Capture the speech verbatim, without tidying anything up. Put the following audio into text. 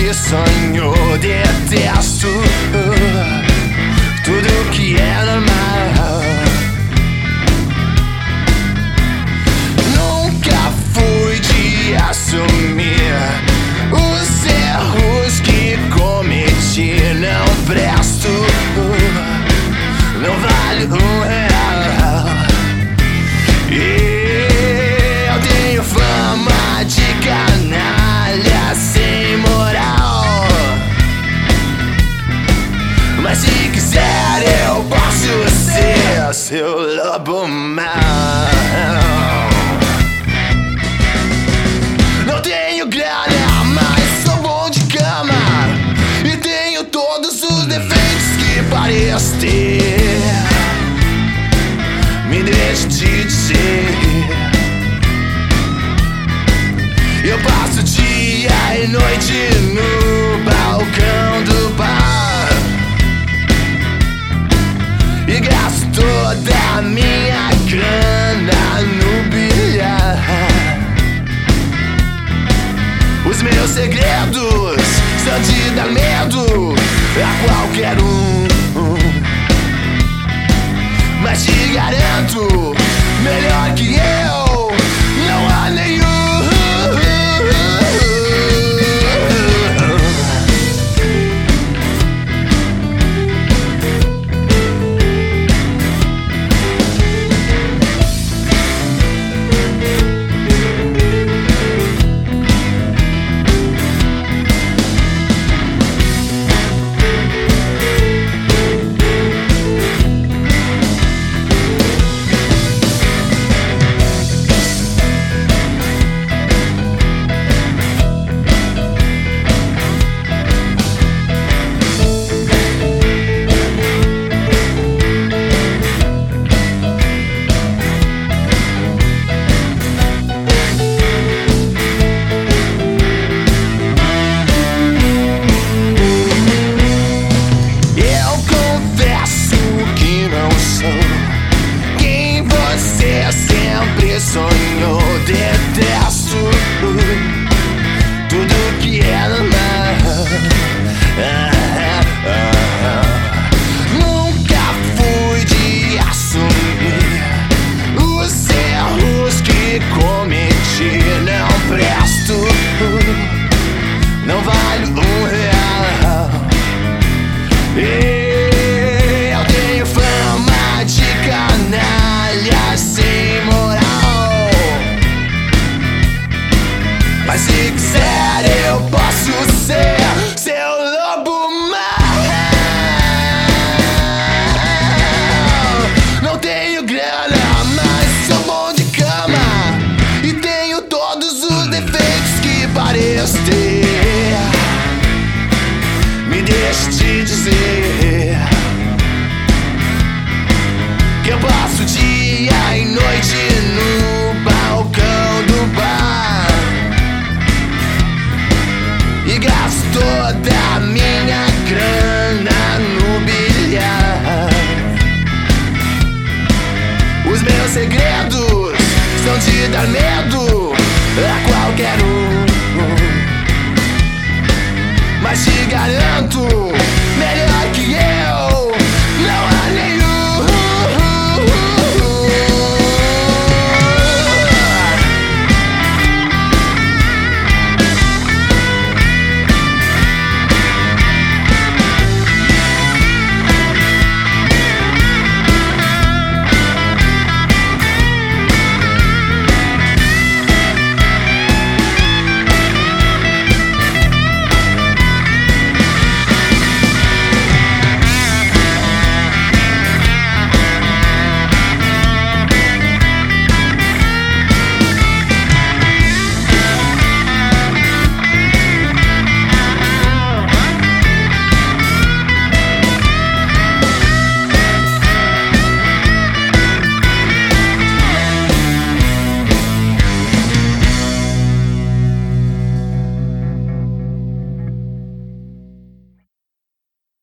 sempre sonho, detesto tudo que é normal. Nunca fui de assumir os erros que cometi. Não presto, não vale um real. E eu tenho fama de canalha sem moral, mas se quiser eu posso ser seu lobo mau. Não tenho grana, mas sou bom de cama, e tenho todos os defeitos que pareço ter. Me deixe te dizer, eu passo dia e noite no balcão do bar e gasto toda a minha grana no bilhar. Os meus segredos são de dar medo a qualquer um, mas te garanto, melhor que eu não há nenhum. Sonho, detesto tudo que é normal. Ah, ah, ah. Nunca fui de assumir os erros que cometi. Não presto, não vale um real. E eu tenho fama de canalha sem moral, mas se quiser eu posso ser seu lobo mau. Não tenho grana, mas sou bom de cama, e tenho todos os defeitos que pareço ter. Me deixe te dizer que eu passo dia e noite no